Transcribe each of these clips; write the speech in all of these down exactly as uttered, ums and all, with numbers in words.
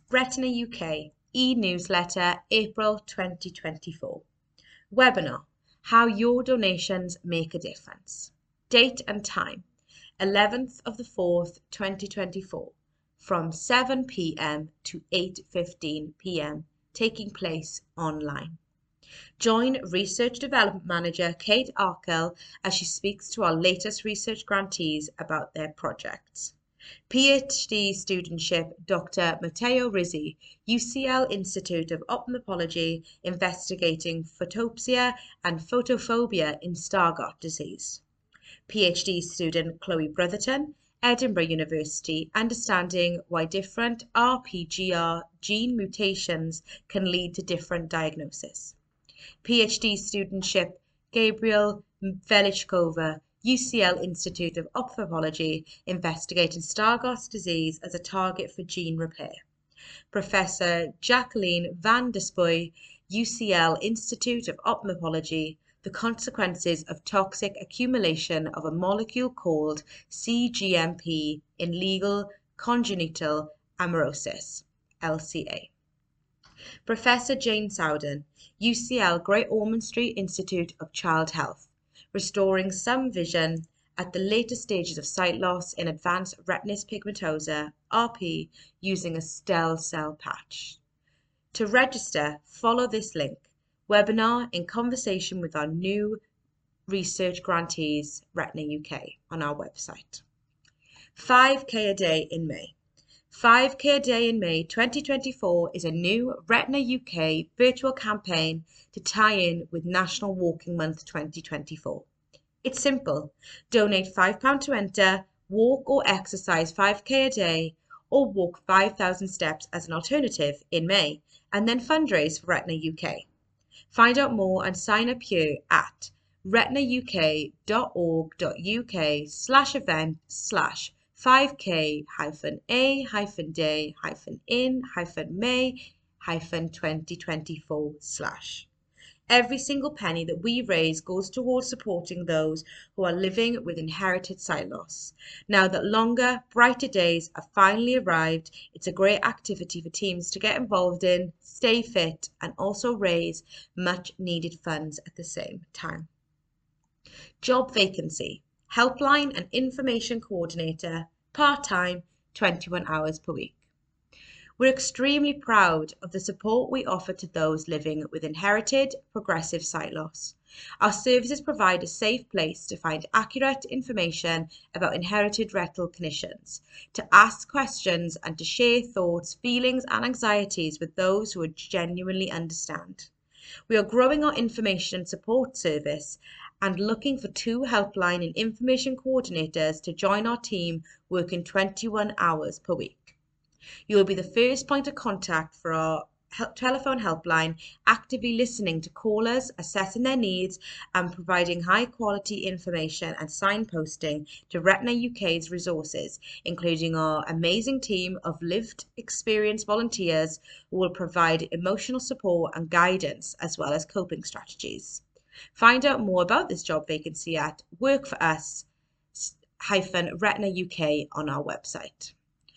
Retina U K e-newsletter, April twenty twenty-four. Webinar, How Your Donations Make a Difference. Date and time, eleventh of the fourth, twenty twenty-four, from seven p m to eight fifteen p m, taking place online. Join Research Development Manager Kate Arkell as she speaks to our latest research grantees about their projects. PhD studentship Doctor Matteo Rizzi, U C L Institute of Ophthalmology, investigating photopsia and photophobia in Stargardt disease. PhD student Chloe Brotherton, Edinburgh University, understanding why different R P G R gene mutations can lead to different diagnosis. PhD studentship Gabriel Velichkova, U C L Institute of Ophthalmology, investigating Stargardt disease as a target for gene repair. Professor Jacqueline van der Spuy, U C L Institute of Ophthalmology, the consequences of toxic accumulation of a molecule called C G M P in legal congenital amaurosis, L C A. Professor Jane Sowden, U C L Great Ormond Street Institute of Child Health, restoring some vision at the later stages of sight loss in advanced retinitis pigmentosa, R P, using a stem cell patch. To register, follow this link, webinar in conversation with our new research grantees, Retina U K, on our website. five K a day in May. five K a day in May twenty twenty-four is a new Retina U K virtual campaign to tie in with National Walking Month twenty twenty-four. It's simple. Donate five pounds to enter, walk or exercise five K a day, or walk five thousand steps as an alternative in May, and then fundraise for Retina U K. Find out more and sign up here at retinauk dot org dot U K slash event slash five K hyphen a hyphen day hyphen in hyphen May hyphen twenty twenty-four slash. Every single penny that we raise goes towards supporting those who are living with inherited sight loss. Now that longer, brighter days have finally arrived, it's a great activity for teams to get involved in, stay fit, and also raise much needed funds at the same time. Job vacancy, helpline and information coordinator, part-time, twenty-one hours per week. We're extremely proud of the support we offer to those living with inherited progressive sight loss. Our services provide a safe place to find accurate information about inherited retinal conditions, to ask questions and to share thoughts, feelings and anxieties with those who genuinely understand. We are growing our information and support service and looking for two helpline and information coordinators to join our team working twenty-one hours per week. You will be the first point of contact for our telephone helpline, actively listening to callers, assessing their needs, and providing high-quality information and signposting to Retina U K's resources, including our amazing team of lived experience volunteers who will provide emotional support and guidance, as well as coping strategies. Find out more about this job vacancy at work for us dash retina U K on our website.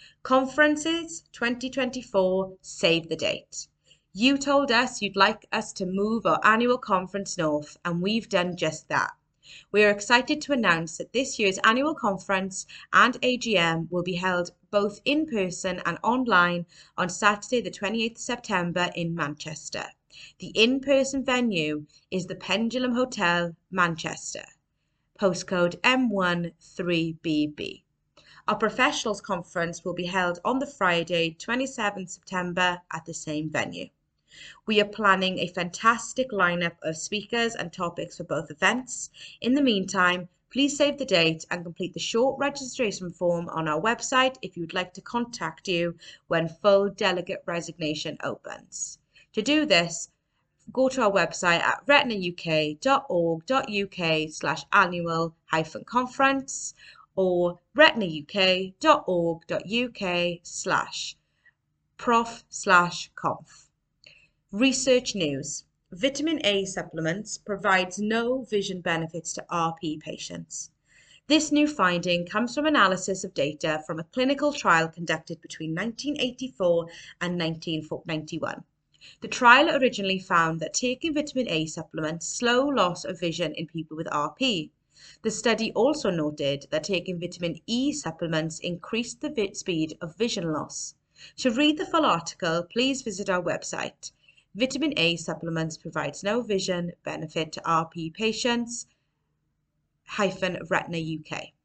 Conferences twenty twenty-four, save the date. You told us you'd like us to move our annual conference north, and we've done just that. We are excited to announce that this year's annual conference and A G M will be held both in person and online on Saturday the twenty-eighth of September in Manchester. The in-person venue is the Pendulum Hotel, Manchester, postcode M one three B B. Our professionals conference will be held on the Friday, twenty-seventh of September at the same venue. We are planning a fantastic lineup of speakers and topics for both events. In the meantime, please save the date and complete the short registration form on our website if you would like to contact you when full delegate resignation opens. To do this, go to our website at retinauk dot org dot U K slash annual hyphen conference or retinauk dot org dot U K slash prof slash conf. Research news. Vitamin A supplements provides no vision benefits to R P patients. This new finding comes from analysis of data from a clinical trial conducted between nineteen eighty-four and nineteen ninety-one. The trial originally found that taking vitamin A supplements slow loss of vision in people with R P. The study also noted that taking vitamin E supplements increased the vi- speed of vision loss. To read the full article, please visit our website. Vitamin A supplements provides no vision benefit to R P patients, hyphen Retina U K.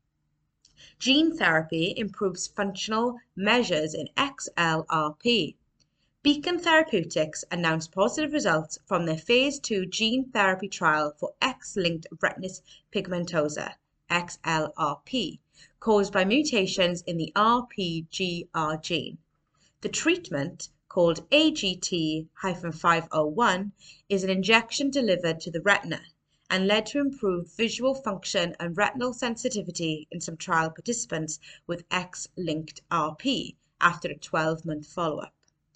Gene therapy improves functional measures in X L R P. Beacon Therapeutics announced positive results from their phase two gene therapy trial for X-linked retinitis pigmentosa, X L R P, caused by mutations in the R P G R gene. The treatment, called A G T five oh one, is an injection delivered to the retina and led to improved visual function and retinal sensitivity in some trial participants with X-linked R P after a twelve-month follow-up.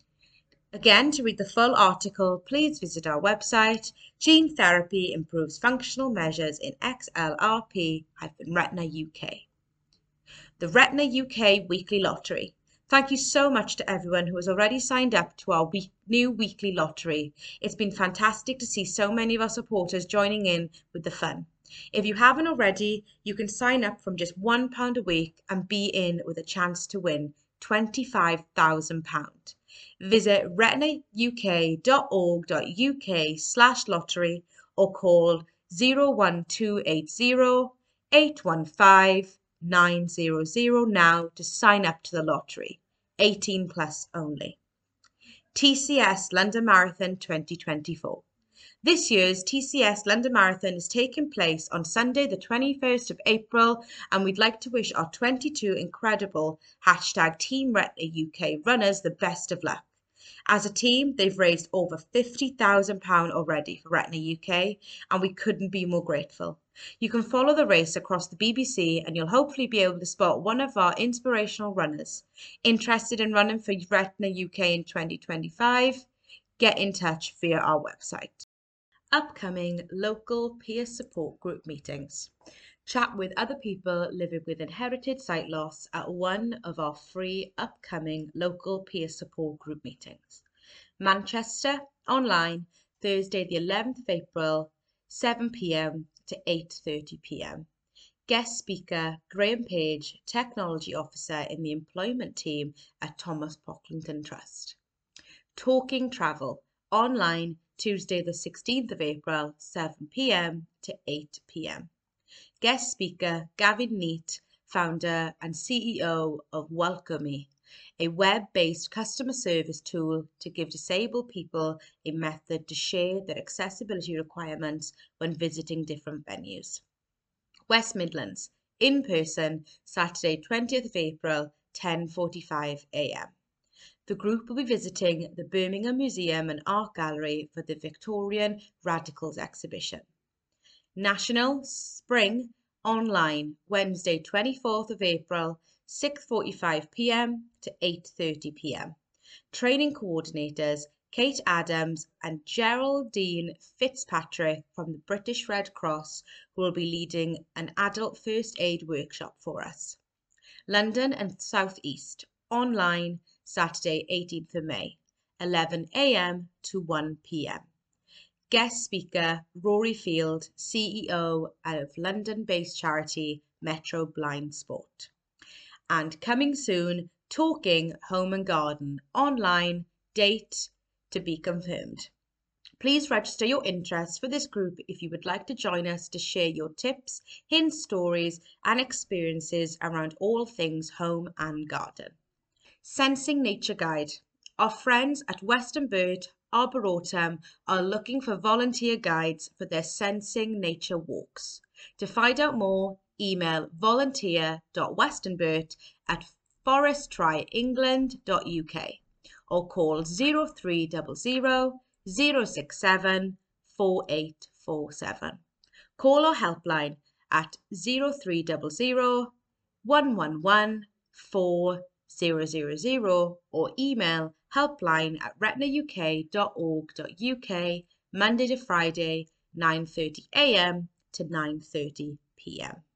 Again, to read the full article, please visit our website. Gene therapy improves functional measures in X L R P Retina U K. The Retina U K Weekly Lottery. Thank you so much to everyone who has already signed up to our week, new weekly lottery. It's been fantastic to see so many of our supporters joining in with the fun. If you haven't already, you can sign up from just one pound a week and be in with a chance to win twenty-five thousand pounds. Visit retinauk dot org dot uk slash lottery or call zero one two eight zero eight one five nine zero zero now to sign up to the lottery. eighteen plus only. T C S London Marathon twenty twenty-four. This year's T C S London Marathon is taking place on Sunday the twenty-first of April, and we'd like to wish our twenty-two incredible hashtag Team Retina U K runners the best of luck. As a team, they've raised over fifty thousand pounds already for Retina U K, and we couldn't be more grateful. You can follow the race across the B B C and you'll hopefully be able to spot one of our inspirational runners. Interested in running for Retina U K in twenty twenty-five? Get in touch via our website. Upcoming local peer support group meetings. Chat with other people living with inherited sight loss at one of our free upcoming local peer support group meetings. Manchester, online, Thursday the eleventh of April, seven p m to eight thirty p m. Guest speaker, Graham Page, Technology Officer in the Employment Team at Thomas Pocklington Trust. Talking Travel, online, Tuesday the sixteenth of April, seven p m to eight p m. Guest speaker, Gavin Neat, founder and C E O of Welcome, a web-based customer service tool to give disabled people a method to share their accessibility requirements when visiting different venues. West Midlands, in person, Saturday twentieth of April, ten forty-five a m. The group will be visiting the Birmingham Museum and Art Gallery for the Victorian Radicals exhibition. National Spring, online, Wednesday twenty-fourth of April, six forty-five p m to eight thirty p m. Training coordinators, Kate Adams and Geraldine Fitzpatrick from the British Red Cross, who will be leading an adult first aid workshop for us. London and South East, online, Saturday eighteenth of May, eleven a m to one p m. Guest speaker, Rory Field, C E O of London-based charity Metro Blind Sport. And coming soon, Talking Home and Garden, online, date to be confirmed. Please register your interest for this group if you would like to join us to share your tips, hints, stories and experiences around all things home and garden. Sensing Nature Guide. Our friends at Weston Burt Arboretum are looking for volunteer guides for their Sensing Nature walks. To find out more, email volunteer dot westonburt at forestryengland dot u k or call zero three zero zero zero six seven four eight four seven. Call our helpline at zero three zero zero one one one four zero zero zero or email helpline at retinauk dot org dot u k Monday to Friday, nine thirty a m to nine thirty p m.